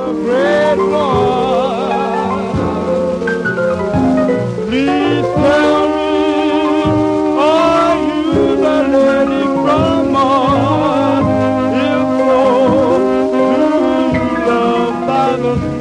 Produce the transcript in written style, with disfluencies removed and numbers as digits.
great one. Please tell me, are you the lady from Mars? If so, do you love by the